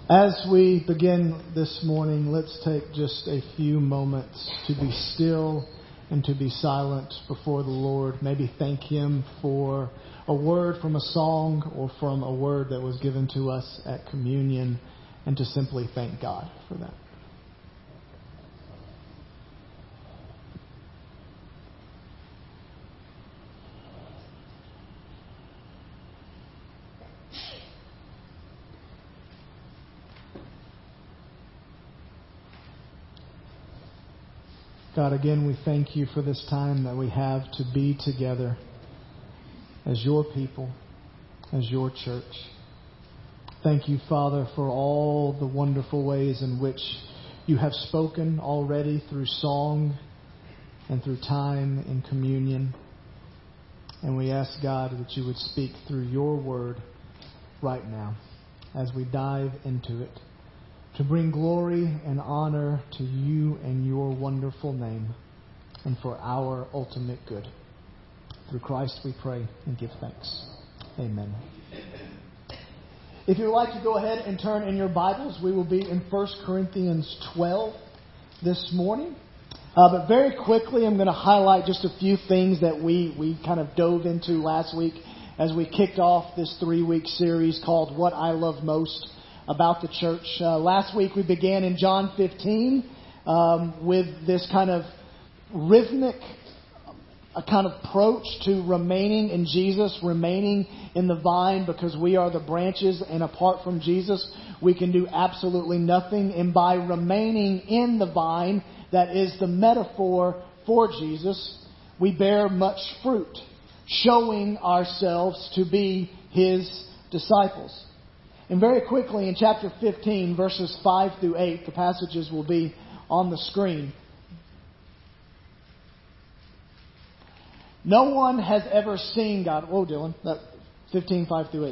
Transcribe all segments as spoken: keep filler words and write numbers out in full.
As we begin this morning, let's take just a few moments to be still and to be silent before the Lord. Maybe thank Him for a word from a song or from a word that was given to us at communion, and to simply thank God for that. God, again, we thank You for this time that we have to be together as Your people, as Your church. Thank You, Father, for all the wonderful ways in which You have spoken already through song and through time in communion. And we ask, God, that You would speak through Your word right now as we dive into it, to bring glory and honor to You and Your wonderful name, and for our ultimate good. Through Christ we pray and give thanks. Amen. If you would like to go ahead and turn in your Bibles, we will be in First Corinthians twelve this morning. Uh, but very quickly, I'm going to highlight just a few things that we, we kind of dove into last week as we kicked off this three-week series called What I Love Most About the Church. Uh, last week we began in John fifteen um, with this kind of rhythmic a kind of approach to remaining in Jesus, remaining in the vine, because we are the branches, and apart from Jesus we can do absolutely nothing. And by remaining in the vine, that is the metaphor for Jesus, we bear much fruit, showing ourselves to be His disciples. And very quickly in chapter fifteen, verses five through eight, the passages will be on the screen. No one has ever seen God. Whoa, Dylan. That fifteen, five through eight.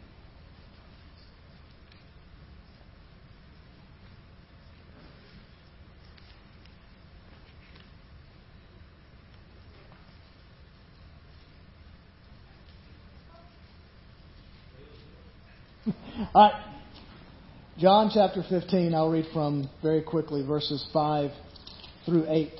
All right. John chapter fifteen, I'll read from very quickly verses five through eight.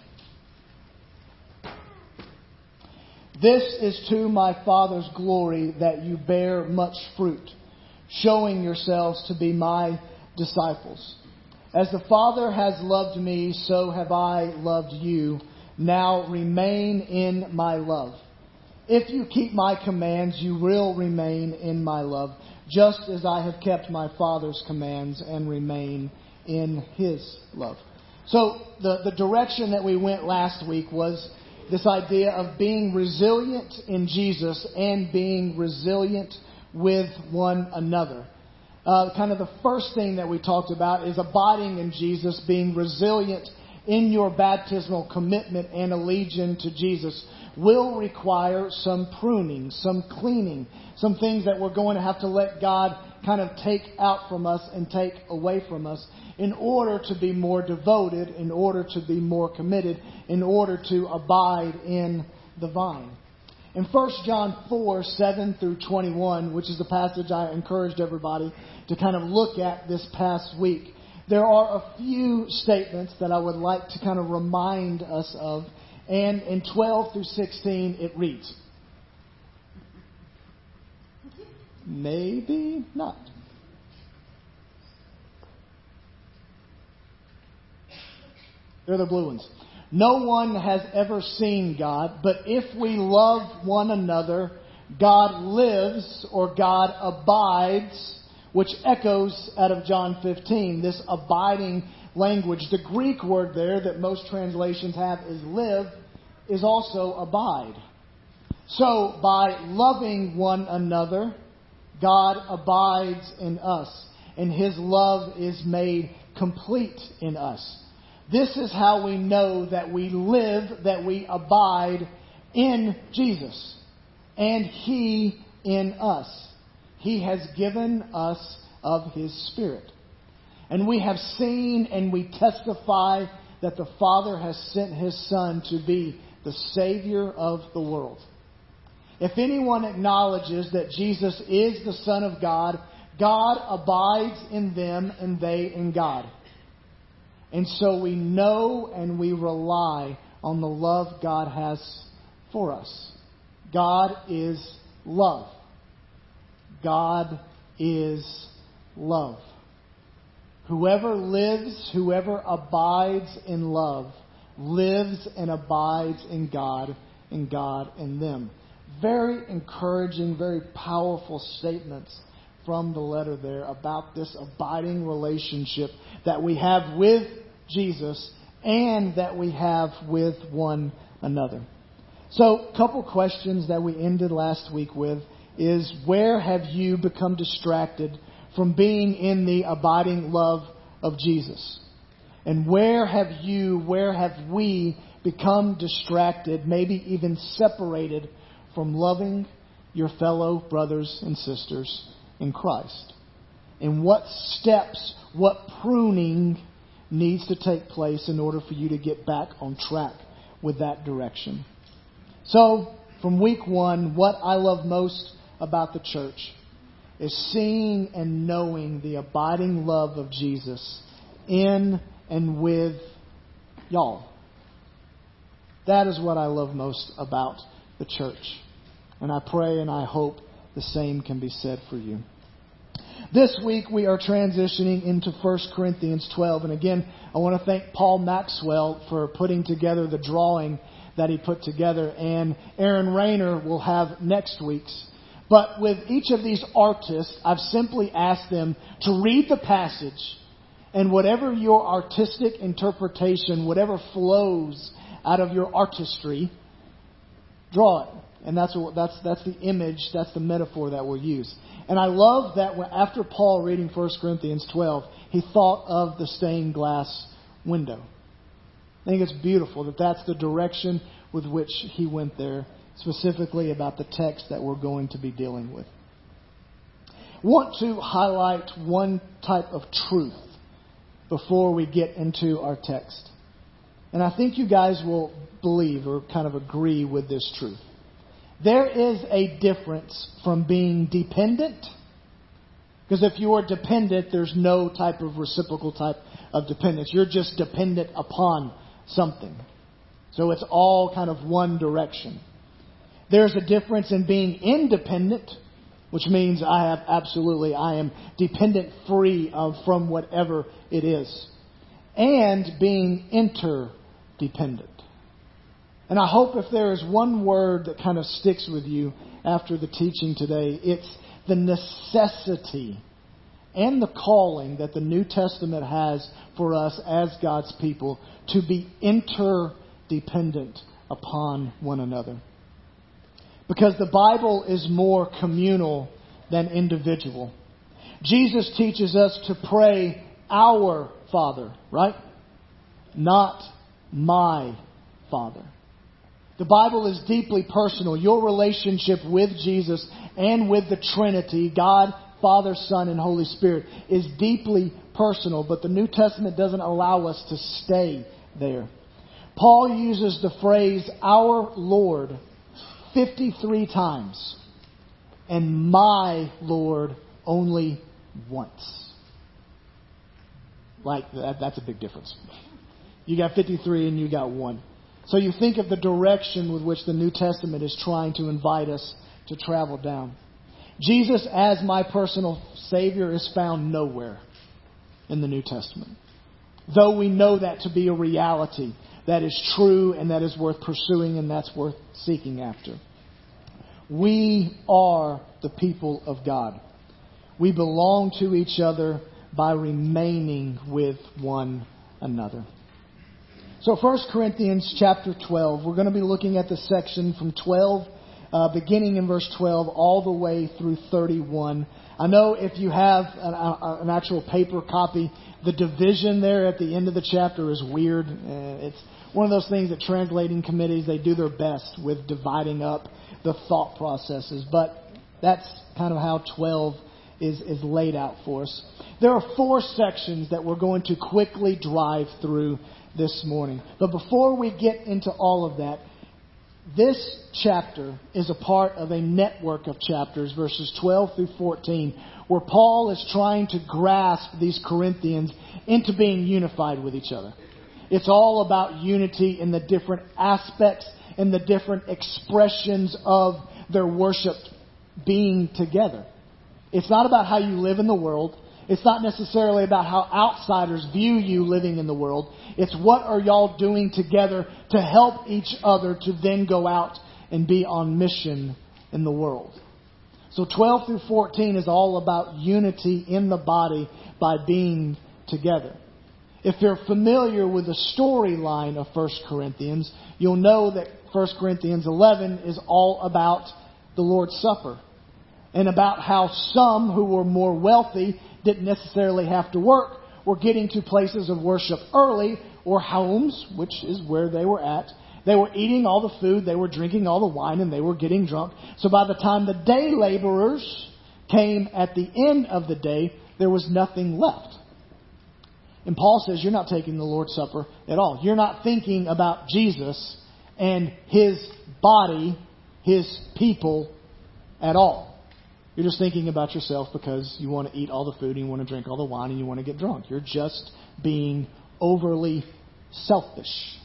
This is to my Father's glory that you bear much fruit, showing yourselves to be my disciples. As the Father has loved me, so have I loved you. Now remain in my love. If you keep my commands, you will remain in my love, just as I have kept my Father's commands and remain in His love. So the, the direction that we went last week was this idea of being resilient in Jesus and being resilient with one another. Uh, kind of the first thing that we talked about is abiding in Jesus, being resilient in your baptismal commitment and allegiance to Jesus will require some pruning, some cleaning, some things that we're going to have to let God kind of take out from us and take away from us in order to be more devoted, in order to be more committed, in order to abide in the vine. In First John four, seven through twenty-one, which is the passage I encouraged everybody to kind of look at this past week, there are a few statements that I would like to kind of remind us of. And in twelve through sixteen, it reads, maybe not. They're the blue ones. No one has ever seen God, but if we love one another, God lives, or God abides, which echoes out of John fifteen, this abiding language. The Greek word there that most translations have is live, is also abide. So by loving one another, God abides in us, and His love is made complete in us. This is how we know that we live, that we abide in Jesus, and He in us. He has given us of His Spirit. And we have seen and we testify that the Father has sent His Son to be the Savior of the world. If anyone acknowledges that Jesus is the Son of God, God abides in them and they in God. And so we know and we rely on the love God has for us. God is love. God is love. Whoever lives, whoever abides in love, lives and abides in God, and God in them. Very encouraging, very powerful statements from the letter there about this abiding relationship that we have with Jesus and that we have with one another. So, a couple questions that we ended last week with is, where have you become distracted from being in the abiding love of Jesus? And where have you, where have we become distracted, maybe even separated from loving your fellow brothers and sisters in Christ? And what steps, what pruning needs to take place in order for you to get back on track with that direction? So, from week one, what I love most about the church is seeing and knowing the abiding love of Jesus in and with y'all. That is what I love most about the church. And I pray and I hope the same can be said for you. This week we are transitioning into First Corinthians twelve. And again, I want to thank Paul Maxwell for putting together the drawing that he put together. And Aaron Rayner will have next week's. But with each of these artists, I've simply asked them to read the passage, and whatever your artistic interpretation, whatever flows out of your artistry, draw it. And that's what, that's that's the image, that's the metaphor that we'll use. And I love that when, after Paul reading First Corinthians twelve, he thought of the stained glass window. I think it's beautiful that that's the direction with which he went there, specifically about the text that we're going to be dealing with. I want to highlight one type of truth before we get into our text. And I think you guys will believe or kind of agree with this truth. There is a difference from being dependent, because if you are dependent, there's no type of reciprocal type of dependence. You're just dependent upon something. So it's all kind of one direction. There's a difference in being independent, which means I have absolutely, I am dependent free of from whatever it is, and being interdependent. And I hope if there is one word that kind of sticks with you after the teaching today, it's the necessity and the calling that the New Testament has for us as God's people to be interdependent upon one another. Because the Bible is more communal than individual. Jesus teaches us to pray our Father, right? Not my Father. The Bible is deeply personal. Your relationship with Jesus and with the Trinity, God, Father, Son, and Holy Spirit, is deeply personal. But the New Testament doesn't allow us to stay there. Paul uses the phrase, our Lord, fifty-three times. And my Lord only once. Like, that, that's a big difference. You got fifty-three and you got one. So you think of the direction with which the New Testament is trying to invite us to travel down. Jesus as my personal Savior is found nowhere in the New Testament. Though we know that to be a reality that is true and that is worth pursuing and that's worth seeking after. We are the people of God. We belong to each other by remaining with one another. So First Corinthians chapter twelve, we're going to be looking at the section from twelve, uh, beginning in verse twelve, all the way through thirty-one. I know if you have an, a, an actual paper copy, the division there at the end of the chapter is weird. Uh, it's one of those things that translating committees, they do their best with dividing up the thought processes. But that's kind of how twelve is, is laid out for us. There are four sections that we're going to quickly drive through this morning. But before we get into all of that, This chapter is a part of a network of chapters, verses twelve through fourteen, where Paul is trying to grasp these Corinthians into being unified with each other. It's all about unity in the different aspects and the different expressions of their worship being together. It's not about how you live in the world. It's not necessarily about how outsiders view you living in the world. It's what are y'all doing together to help each other to then go out and be on mission in the world. So twelve through fourteen is all about unity in the body by being together. If you're familiar with the storyline of First Corinthians, you'll know that First Corinthians eleven is all about the Lord's Supper. And about how some who were more wealthy didn't necessarily have to work, were getting to places of worship early, or homes, which is where they were at. They were eating all the food, they were drinking all the wine, and they were getting drunk. So by the time the day laborers came at the end of the day, there was nothing left. And Paul says, you're not taking the Lord's Supper at all. You're not thinking about Jesus and His body, His people at all. You're just thinking about yourself because you want to eat all the food and you want to drink all the wine and you want to get drunk. You're just being overly selfish.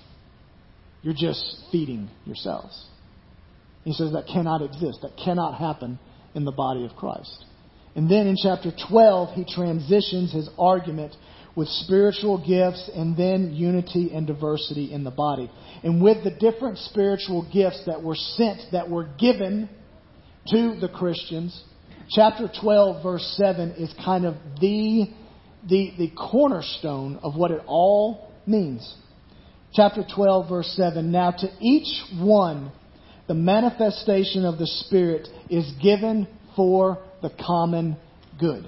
You're just feeding yourselves. He says that cannot exist. That cannot happen in the body of Christ. And then in chapter twelve, he transitions his argument with spiritual gifts and then unity and diversity in the body. And with the different spiritual gifts that were sent, that were given to the Christians, chapter twelve, verse seven is kind of the, the, the cornerstone of what it all means. Chapter twelve, verse seven. Now to each one, the manifestation of the Spirit is given for the common good.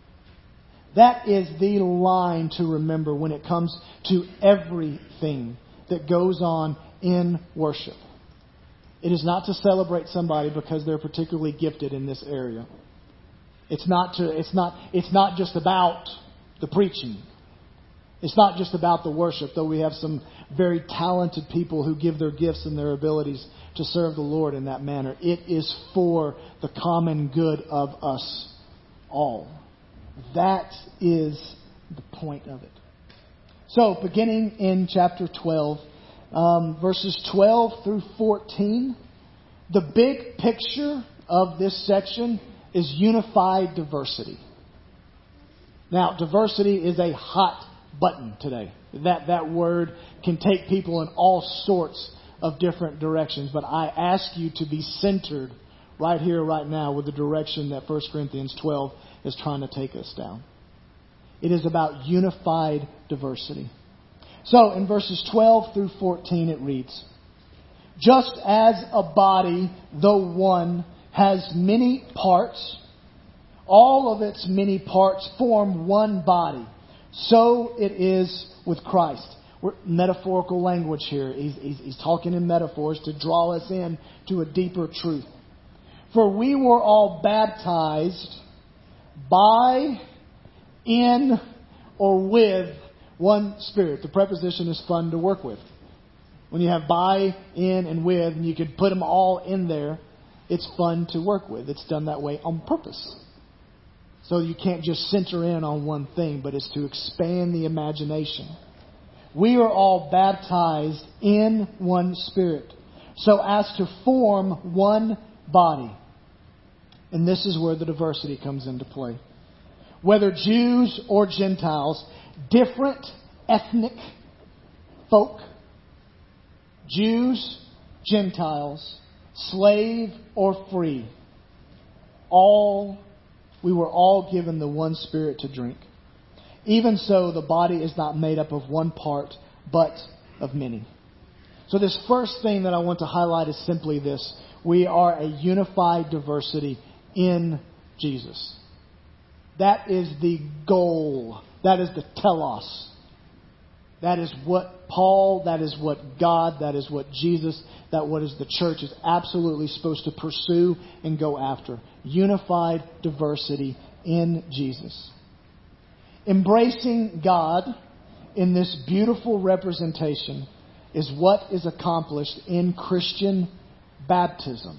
That is the line to remember when it comes to everything that goes on in worship. It is not to celebrate somebody because they're particularly gifted in this area. It's not to, it's not, it's not just about the preaching. It's not just about the worship, though we have some very talented people who give their gifts and their abilities to serve the Lord in that manner. It is for the common good of us all. That is the point of it. So, beginning in chapter twelve, um, verses twelve through fourteen, the big picture of this section is unified diversity. Now, diversity is a hot button today. That, that word can take people in all sorts of different directions, but I ask you to be centered right here, right now, with the direction that First Corinthians twelve is trying to take us down. It is about unified diversity. So, in verses twelve through fourteen, it reads, just as a body, though one, has many parts, all of its many parts form one body. So it is with Christ. We're, metaphorical language here. He's, he's, he's talking in metaphors to draw us in to a deeper truth. For we were all baptized by, in, or with one Spirit. The preposition is fun to work with. When you have by, in, and with, and you can put them all in there, it's fun to work with. It's done that way on purpose. So you can't just center in on one thing, but it's to expand the imagination. We are all baptized in one Spirit, so as to form one body. And this is where the diversity comes into play. Whether Jews or Gentiles, different ethnic folk, Jews, Gentiles, slave or free, all, we were all given the one Spirit to drink. Even so, the body is not made up of one part, but of many. So this first thing that I want to highlight is simply this. We are a unified diversity in Jesus. That is the goal. That is the telos. That is what Paul, that is what God, that is what Jesus, that what is the church is absolutely supposed to pursue and go after. Unified diversity in Jesus. Embracing God in this beautiful representation is what is accomplished in Christian baptism.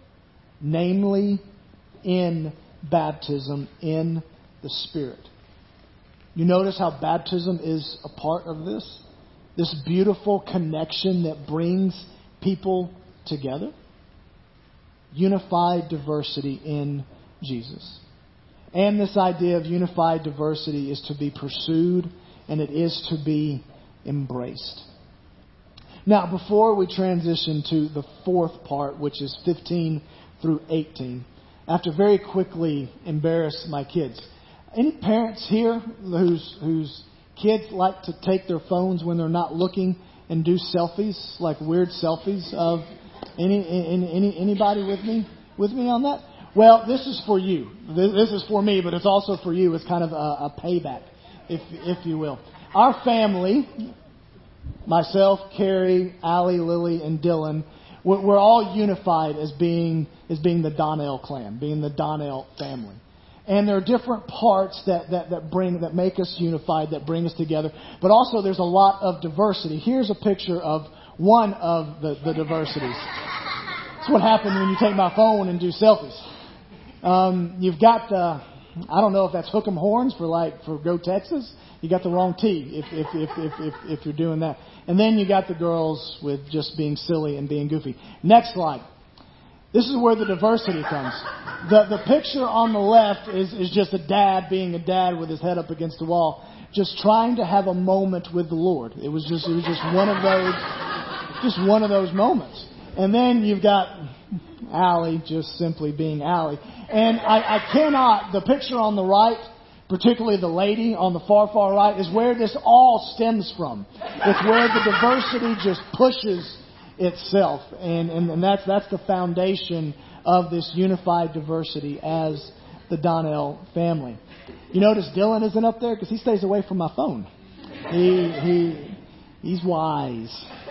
Namely, in baptism in the Spirit. You notice how baptism is a part of this? This beautiful connection that brings people together. Unified diversity in Jesus. And this idea of unified diversity is to be pursued and it is to be embraced. Now, before we transition to the fourth part, which is fifteen through eighteen, I have to very quickly embarrass my kids. Any parents here whose whose kids like to take their phones when they're not looking and do selfies, like weird selfies of any any, any anybody with me with me on that? Well, this is for you. This, this is for me, but it's also for you. It's kind of a, a payback, if if you will. Our family, myself, Carrie, Allie, Lily, and Dylan, we're, we're all unified as being as being the Donnell clan, being the Donnell family. And there are different parts that, that, that bring that make us unified, that bring us together. But also there's a lot of diversity. Here's a picture of one of the, the diversities. That's what happens when you take my phone and do selfies. Um, you've got the, I don't know if that's hook 'em horns for like for Go Texas. You got the wrong T if if, if if if if you're doing that. And then you got the girls with just being silly and being goofy. Next slide. This is where the diversity comes. The the picture on the left is, is just a dad being a dad with his head up against the wall, just trying to have a moment with the Lord. It was just it was just one of those just one of those moments. And then you've got Allie just simply being Allie. And I, I cannot, the picture on the right, particularly the lady on the far, far right, is where this all stems from. It's where the diversity just pushes itself. And, and, and that's, that's the foundation of this unified diversity as the Donnell family. You notice Dylan isn't up there because he stays away from my phone. He, he, he's wise.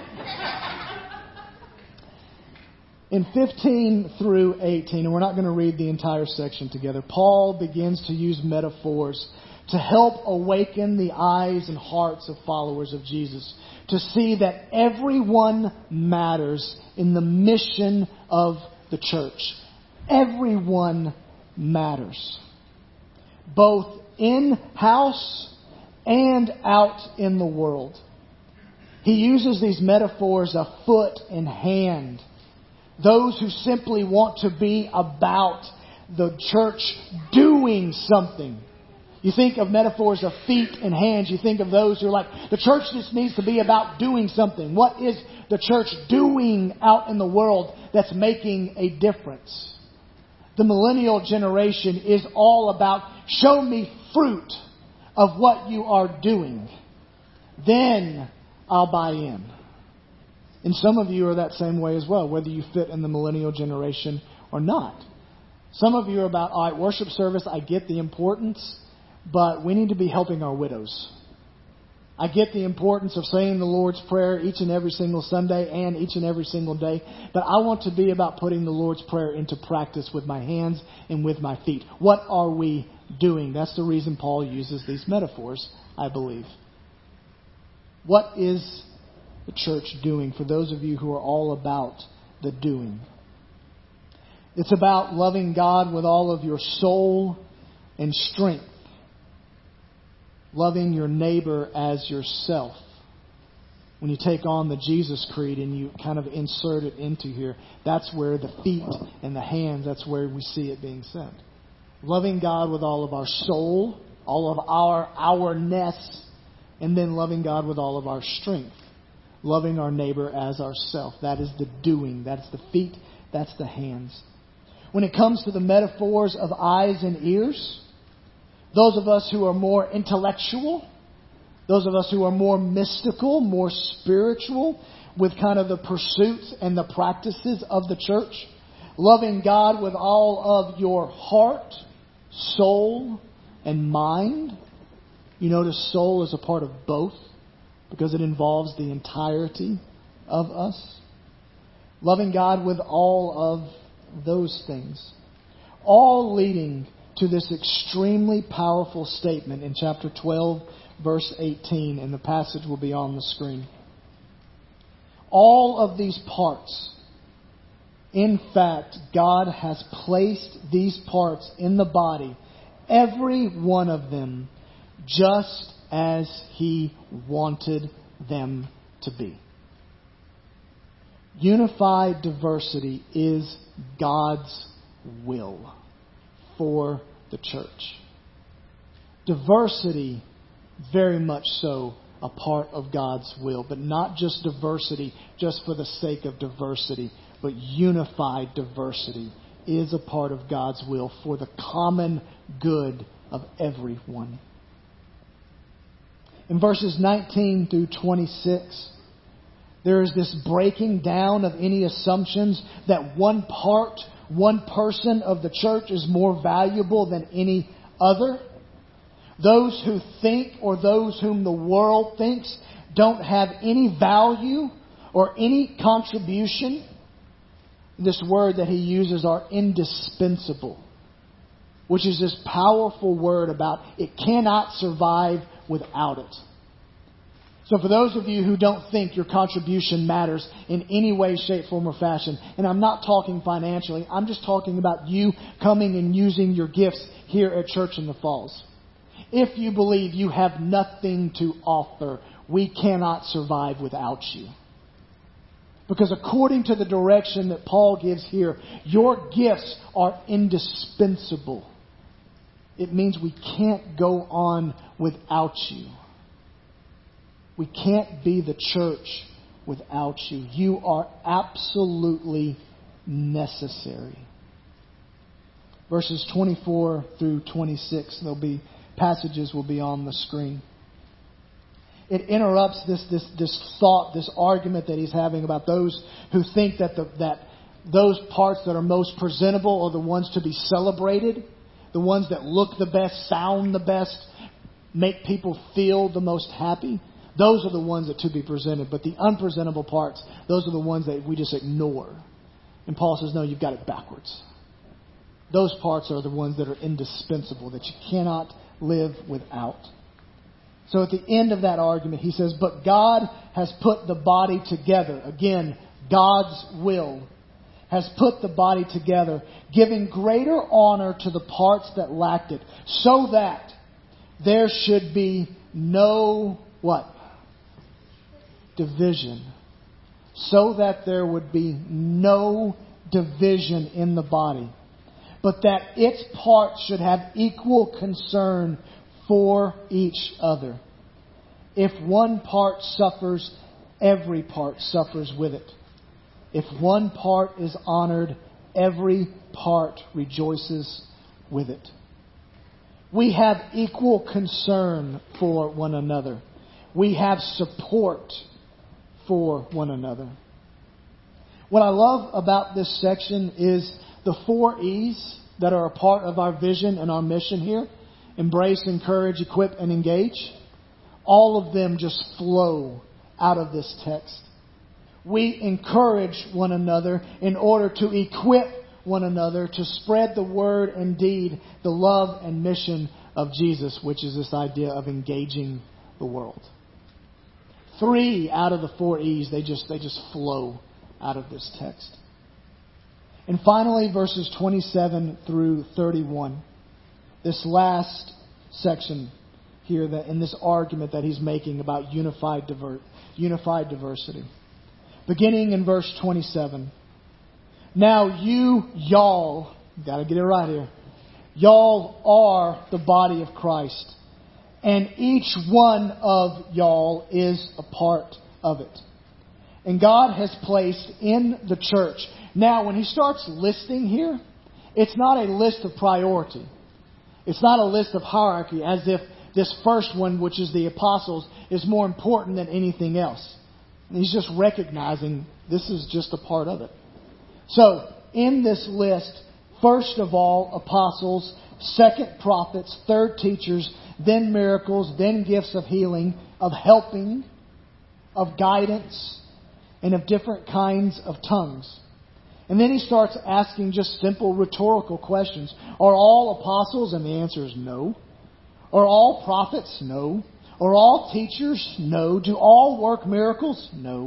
In fifteen through eighteen, and we're not going to read the entire section together, Paul begins to use metaphors to help awaken the eyes and hearts of followers of Jesus to see that everyone matters in the mission of the church. Everyone matters. Both in-house and out in the world. He uses these metaphors of foot and hand. Those who simply want to be about the church doing something. You think of metaphors of feet and hands. You think of those who are like, the church just needs to be about doing something. What is the church doing out in the world that's making a difference? The millennial generation is all about, show me fruit of what you are doing. Then I'll buy in. And some of you are that same way as well, whether you fit in the millennial generation or not. Some of you are about, all right, worship service, I get the importance, but we need to be helping our widows. I get the importance of saying the Lord's Prayer each and every single Sunday and each and every single day, but I want to be about putting the Lord's Prayer into practice with my hands and with my feet. What are we doing? That's the reason Paul uses these metaphors, I believe. What is the church doing for those of you who are all about the doing? It's about loving God with all of your soul and strength. Loving your neighbor as yourself. When you take on the Jesus Creed and you kind of insert it into here, that's where the feet and the hands, that's where we see it being said. Loving God with all of our soul, all of our ourness, and then loving God with all of our strength. Loving our neighbor as ourself. That is the doing. That's the feet. That's the hands. When it comes to the metaphors of eyes and ears, those of us who are more intellectual, those of us who are more mystical, more spiritual, with kind of the pursuits and the practices of the church, loving God with all of your heart, soul, and mind. You notice soul is a part of both, because it involves the entirety of us. Loving God with all of those things. All leading to this extremely powerful statement in chapter twelve, verse eighteen, and the passage will be on the screen. All of these parts In fact, God has placed these parts in the body, every one of them, just as He wanted them to be. Unified diversity is God's will for the church. Diversity, very much so, a part of God's will. But not just diversity just for the sake of diversity, but unified diversity is a part of God's will for the common good of everyone. In verses nineteen through twenty-six, there is this breaking down of any assumptions that one part, one person of the church is more valuable than any other. Those who think, or those whom the world thinks, don't have any value or any contribution. This word that he uses are indispensable, which is this powerful word about it cannot survive without it. So for those of you who don't think your contribution matters in any way, shape, form, or fashion, and I'm not talking financially, I'm just talking about you coming and using your gifts here at Church in the Falls. If you believe you have nothing to offer, we cannot survive without you. Because according to the direction that Paul gives here, your gifts are indispensable. It means we can't go on without you. We can't be the church without you. You are absolutely necessary. Verses twenty-four through twenty-six, there'll be passages will be on the screen. It interrupts this this this thought, this argument that he's having about those who think that the, that those parts that are most presentable are the ones to be celebrated, the ones that look the best, sound the best, make people feel the most happy. Those are the ones that to be presented. But the unpresentable parts, those are the ones that we just ignore. And Paul says, no, you've got it backwards. Those parts are the ones that are indispensable, that you cannot live without. So at the end of that argument, he says, but God has put the body together. Again, God's will has put the body together, giving greater honor to the parts that lacked it, so that there should be no, what? Division. So that there would be no division in the body, but that its parts should have equal concern for each other. If one part suffers, every part suffers with it. If one part is honored, every part rejoices with it. We have equal concern for one another. We have support for one another. What I love about this section is the four E's that are a part of our vision and our mission here. Embrace, encourage, equip, and engage. All of them just flow out of this text. We encourage one another in order to equip one another to spread the word and deed, the love and mission of Jesus, which is this idea of engaging the world. Three out of the four E's, they just they just flow out of this text. And finally, verses twenty-seven through thirty-one. This last section here, that in this argument that he's making about unified diver, unified diversity. Beginning in verse twenty-seven. Now you, y'all, got to get it right here. Y'all are the body of Christ. And each one of y'all is a part of it. And God has placed in the church. Now, when he starts listing here, it's not a list of priority. It's not a list of hierarchy, as if this first one, which is the apostles, is more important than anything else. And he's just recognizing this is just a part of it. So, in this list, first of all, apostles, second, prophets, third, teachers, then miracles, then gifts of healing, of helping, of guidance, and of different kinds of tongues. And then he starts asking just simple rhetorical questions. Are all apostles? And the answer is no. Are all prophets? No. Are all teachers? No. Do all work miracles? No.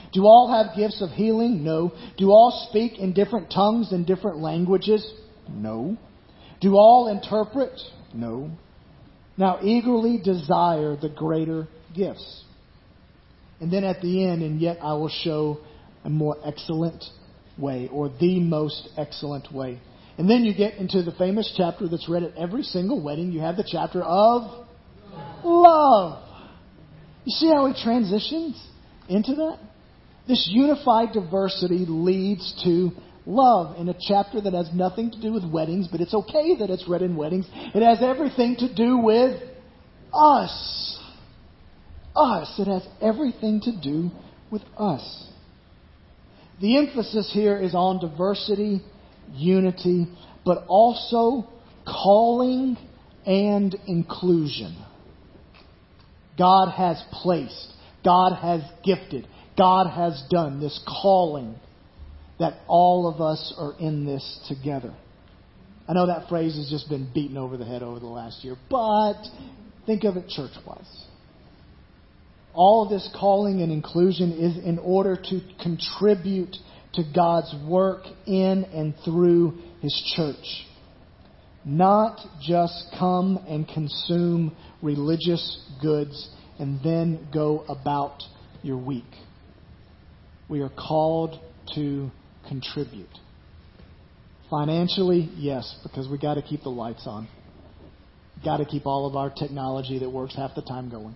Do all have gifts of healing? No. Do all speak in different tongues and different languages? No. Do all interpret? No. Now eagerly desire the greater gifts. And then at the end, and yet I will show a more excellent way, or the most excellent way. And then you get into the famous chapter that's read at every single wedding. You have the chapter of love. You see how he transitions into that? This unified diversity leads to love in a chapter that has nothing to do with weddings, but it's okay that it's read in weddings. It has everything to do with us. Us. It has everything to do with us. The emphasis here is on diversity, unity, but also calling and inclusion. God has placed, God has gifted, God has done this calling that all of us are in this together. I know that phrase has just been beaten over the head over the last year, but think of it church-wise. All of this calling and inclusion is in order to contribute to God's work in and through His church. Not just come and consume religious goods and then go about your week. We are called to contribute. Financially, yes, because we got to keep the lights on. Got to keep all of our technology that works half the time going.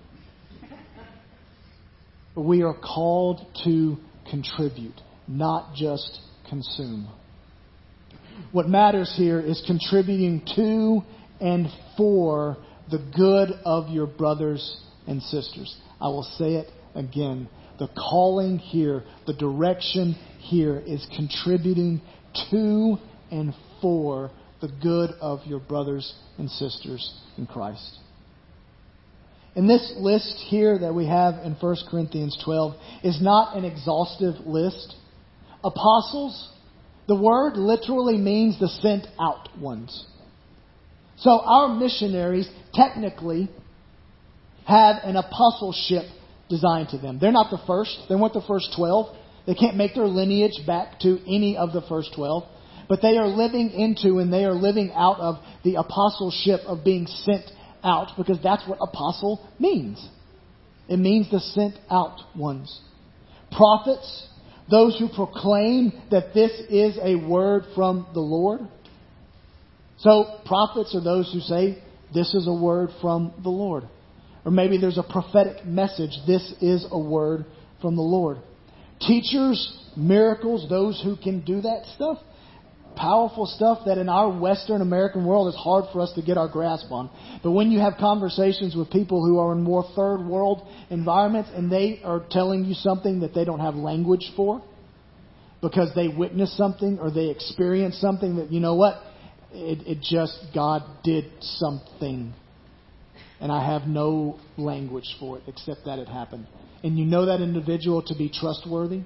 But we are called to contribute, not just consume. What matters here is contributing to and for the good of your brothers and sisters. I will say it again. The calling here, the direction here is contributing to and for the good of your brothers and sisters in Christ. And this list here that we have in First Corinthians twelve is not an exhaustive list. Apostles, the word literally means the sent out ones. So our missionaries technically have an apostleship designed to them. They're not the first. They weren't the first twelve. They can't make their lineage back to any of the first twelve. But they are living into and they are living out of the apostleship of being sent out, because that's what apostle means. It means the sent out ones. Prophets, those who proclaim that this is a word from the Lord. So prophets are those who say this is a word from the Lord. Or maybe there's a prophetic message. This is a word from the Lord. Teachers, miracles, those who can do that stuff. Powerful stuff that in our Western American world is hard for us to get our grasp on. But when you have conversations with people who are in more third world environments and they are telling you something that they don't have language for because they witnessed something or they experienced something that, you know what, it, it just, God did something. And I have no language for it except that it happened. And you know that individual to be trustworthy.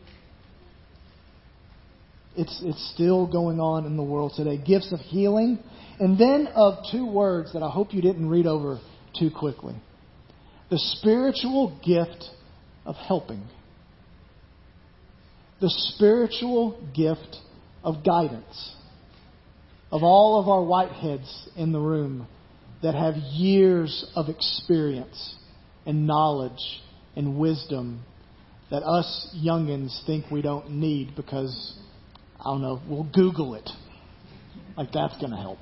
It's it's still going on in the world today. Gifts of healing. And then of two words that I hope you didn't read over too quickly. The spiritual gift of helping. The spiritual gift of guidance. Of all of our whiteheads in the room that have years of experience and knowledge and wisdom that us youngins think we don't need because, I don't know, we'll Google it. Like that's going to help.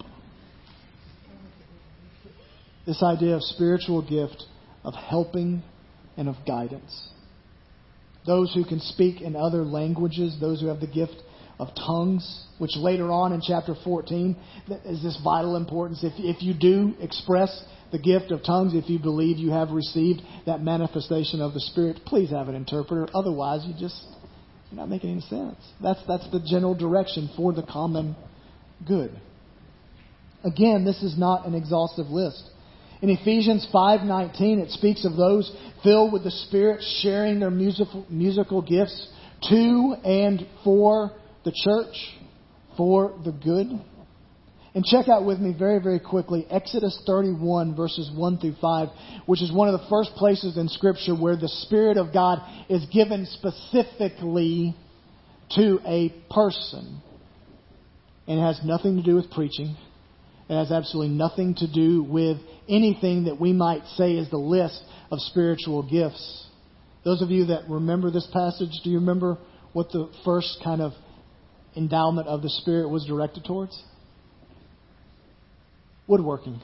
This idea of spiritual gift of helping and of guidance. Those who can speak in other languages, those who have the gift of tongues, which later on in chapter fourteen is this vital importance. If, if you do express the gift of tongues, if you believe you have received that manifestation of the Spirit, please have an interpreter. Otherwise, you just... You're not making any sense. That's that's the general direction for the common good. Again, this is not an exhaustive list. In Ephesians five nineteen, it speaks of those filled with the Spirit sharing their musical musical gifts to and for the church, for the good. And check out with me very, very quickly Exodus thirty-one, verses one through five, which is one of the first places in Scripture where the Spirit of God is given specifically to a person. And it has nothing to do with preaching. It has absolutely nothing to do with anything that we might say is the list of spiritual gifts. Those of you that remember this passage, do you remember what the first kind of endowment of the Spirit was directed towards? Woodworking.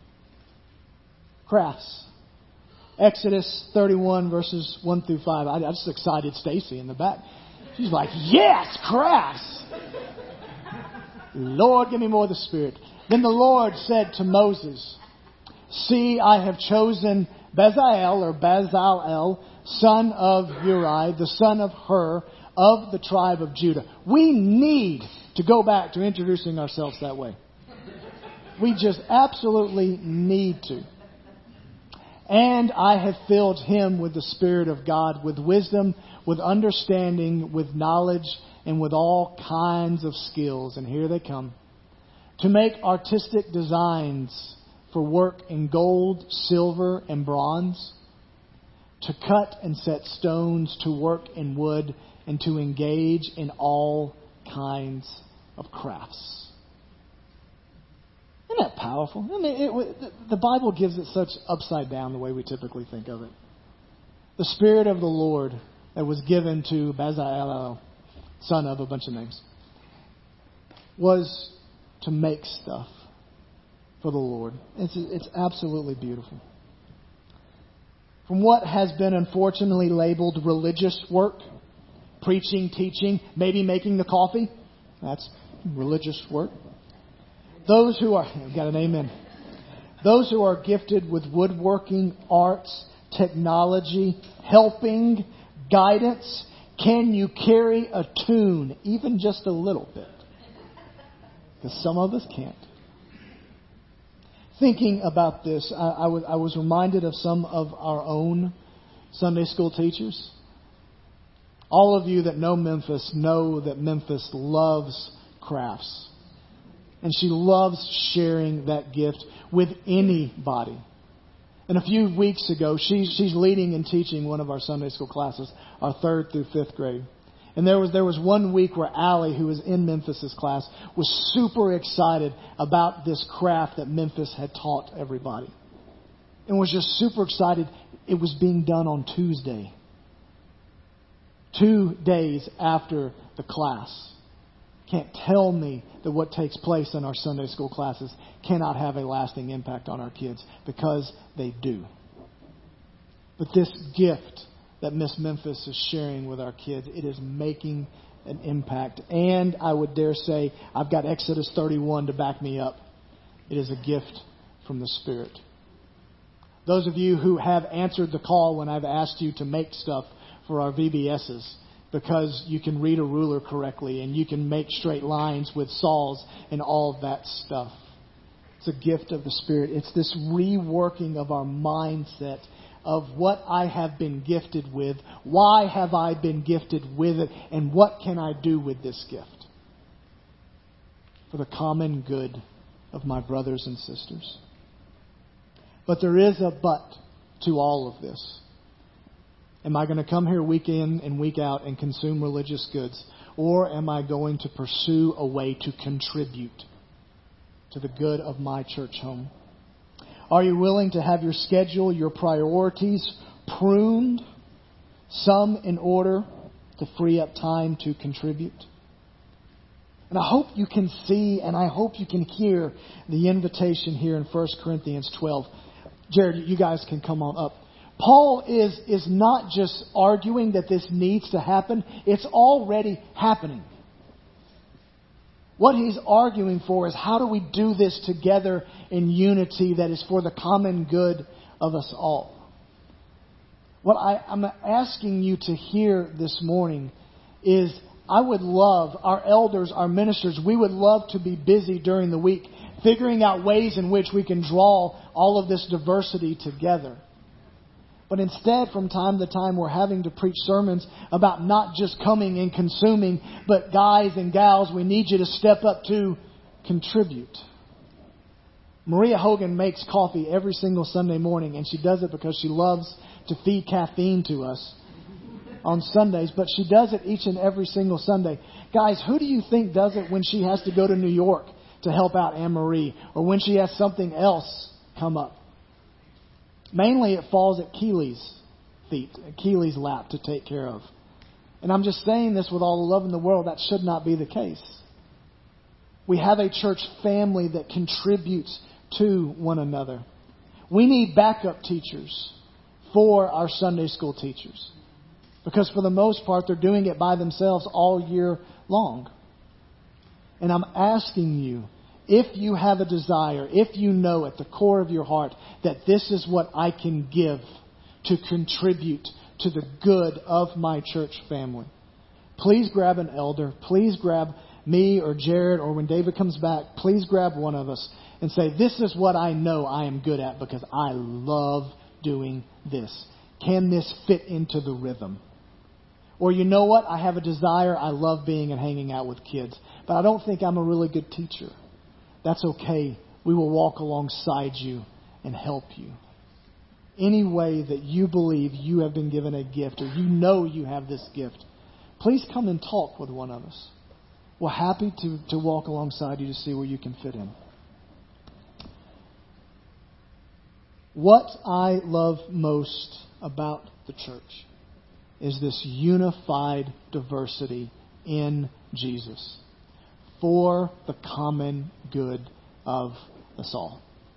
Crafts. Exodus thirty-one, verses one through five. I, I just excited Stacy in the back. She's like, yes, crafts! Lord, give me more of the Spirit. Then the Lord said to Moses, see, I have chosen Bezalel, or Bezalel, son of Uri, the son of Hur, of the tribe of Judah. We need to go back to introducing ourselves that way. We just absolutely need to. And I have filled him with the Spirit of God, with wisdom, with understanding, with knowledge, and with all kinds of skills. And here they come. To make artistic designs for work in gold, silver, and bronze. To cut and set stones, to work in wood, and to engage in all kinds of crafts. Isn't that powerful? I mean, it, the Bible gives it such upside down the way we typically think of it. The Spirit of the Lord that was given to Bezalel, son of a bunch of names, was to make stuff for the Lord. It's, it's absolutely beautiful. From what has been unfortunately labeled religious work, preaching, teaching, maybe making the coffee, that's religious work. Those who are, I've got an amen. Those who are gifted with woodworking, arts, technology, helping, guidance. Can you carry a tune, even just a little bit? Because some of us can't. Thinking about this, I, I, was, I was reminded of some of our own Sunday school teachers. All of you that know Memphis know that Memphis loves crafts. And she loves sharing that gift with anybody. And a few weeks ago, she's, she's leading and teaching one of our Sunday school classes, our third through fifth grade. And there was there was one week where Allie, who was in Memphis's class, was super excited about this craft that Memphis had taught everybody. And was just super excited. It was being done on Tuesday. Two days after the class. Can't tell me that what takes place in our Sunday school classes cannot have a lasting impact on our kids, because they do. But this gift that Miss Memphis is sharing with our kids, it is making an impact. And I would dare say, I've got Exodus thirty-one to back me up. It is a gift from the Spirit. Those of you who have answered the call when I've asked you to make stuff for our V B S's, because you can read a ruler correctly and you can make straight lines with saws and all of that stuff. It's a gift of the Spirit. It's this reworking of our mindset of what I have been gifted with, why have I been gifted with it, and what can I do with this gift for the common good of my brothers and sisters. But there is a but to all of this. Am I going to come here week in and week out and consume religious goods? Or am I going to pursue a way to contribute to the good of my church home? Are you willing to have your schedule, your priorities pruned, some in order to free up time to contribute? And I hope you can see and I hope you can hear the invitation here in First Corinthians twelve. Jared, you guys can come on up. Paul is, is not just arguing that this needs to happen. It's already happening. What he's arguing for is how do we do this together in unity that is for the common good of us all. What I, I'm asking you to hear this morning is I would love, our elders, our ministers, we would love to be busy during the week figuring out ways in which we can draw all of this diversity together. But instead, from time to time, we're having to preach sermons about not just coming and consuming, but guys and gals, we need you to step up to contribute. Maria Hogan makes coffee every single Sunday morning, and she does it because she loves to feed caffeine to us on Sundays, but she does it each and every single Sunday. Guys, who do you think does it when she has to go to New York to help out Anne-Marie, or when she has something else come up? Mainly it falls at Keely's feet, at Keely's lap to take care of. And I'm just saying this with all the love in the world. That should not be the case. We have a church family that contributes to one another. We need backup teachers for our Sunday school teachers, because for the most part, they're doing it by themselves all year long. And I'm asking you, if you have a desire, if you know at the core of your heart that this is what I can give to contribute to the good of my church family, please grab an elder. Please grab me or Jared, or when David comes back, please grab one of us and say, this is what I know I am good at because I love doing this. Can this fit into the rhythm? Or you know what? I have a desire. I love being and hanging out with kids, but I don't think I'm a really good teacher. That's okay. We will walk alongside you and help you. Any way that you believe you have been given a gift, or you know you have this gift, please come and talk with one of us. We're happy to, to walk alongside you to see where you can fit in. What I love most about the church is this unified diversity in Jesus for the common good of us all.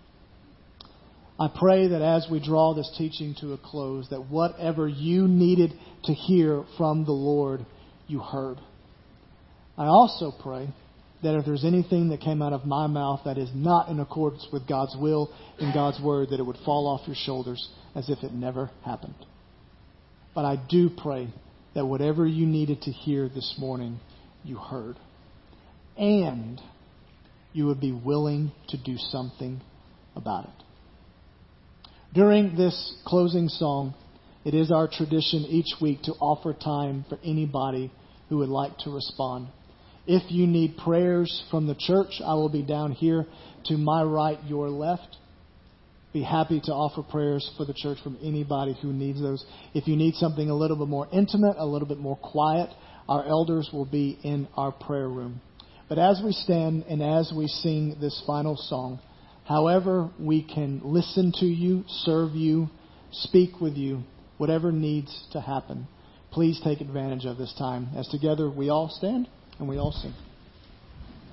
I pray that as we draw this teaching to a close, that whatever you needed to hear from the Lord, you heard. I also pray that if there's anything that came out of my mouth that is not in accordance with God's will and God's word, that it would fall off your shoulders as if it never happened. But I do pray that whatever you needed to hear this morning, you heard. And you would be willing to do something about it. During this closing song, it is our tradition each week to offer time for anybody who would like to respond. If you need prayers from the church, I will be down here to my right, your left. Be happy to offer prayers for the church from anybody who needs those. If you need something a little bit more intimate, a little bit more quiet, our elders will be in our prayer room. But as we stand and as we sing this final song, however we can listen to you, serve you, speak with you, whatever needs to happen, please take advantage of this time as together we all stand and we all sing.